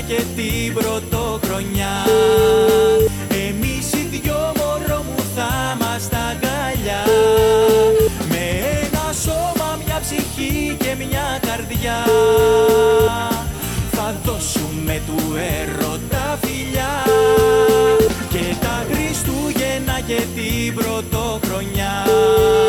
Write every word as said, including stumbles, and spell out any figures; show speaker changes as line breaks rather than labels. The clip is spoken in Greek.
και την πρωτοχρονιά. Εμείς οι δυο, μωρό μου, θα μας τα αγκαλιά, με ένα σώμα, μια ψυχή και μια καρδιά. Θα δώσουμε του έρωτα φιλιά και τα Χριστούγεννα και την πρωτοχρονιά.